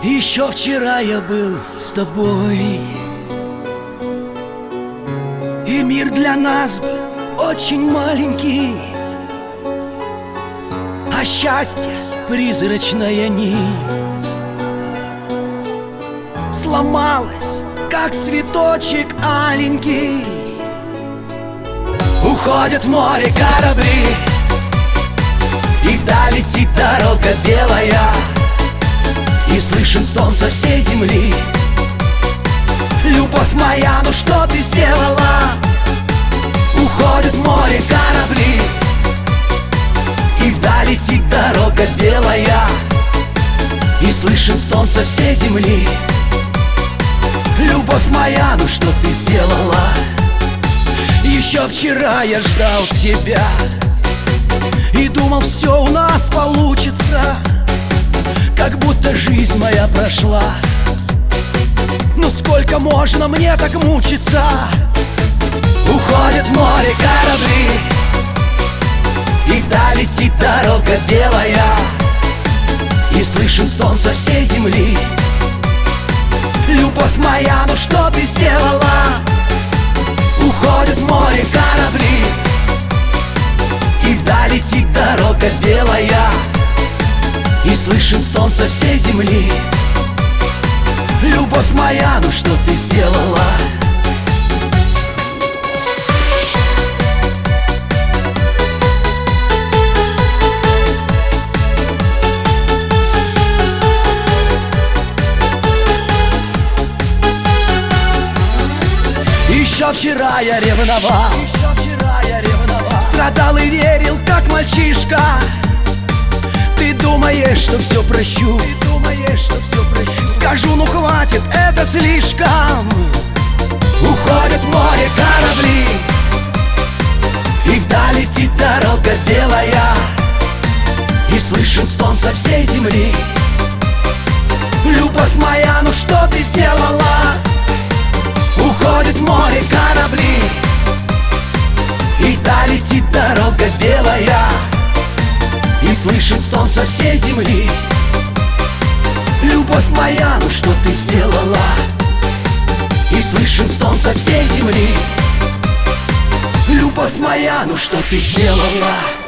Еще вчера я был с тобой, и мир для нас был очень маленький, а счастье — призрачная нить. Сломалась, как цветочек аленький. Уходят в море корабли, и вдаль летит дорога белая, и слышен стон со всей земли. Любовь моя, ну что ты сделала? Уходят в море корабли, и вдаль летит дорога белая, и слышен стон со всей земли. Любовь моя, ну что ты сделала? Еще вчера я ждал тебя и думал, все у нас получится, как будто жизнь моя прошла. Ну сколько можно мне так мучиться? Уходят в море корабли, и вдаль летит дорога белая, и слышен стон со всей земли. Любовь моя, ну что ты сделала? Уходят в море корабли, и вдаль летит дорога белая, и слышен стон со всей земли. Любовь моя, ну что ты сделала? Еще вчера я ревновал, страдал и верил, как мальчишка. Ты думаешь, что все прощу? Скажу, ну хватит, это слишком. Уходят в море корабли, и вдаль летит дорога белая, и слышен стон со всей земли. Любовь моя, ну что ты сделала? Уходит в море корабли, и вдаль летит дорога белая, и слышен стон со всей земли. Любовь моя, ну что ты сделала? И слышен стон со всей земли. Любовь моя, ну что ты сделала?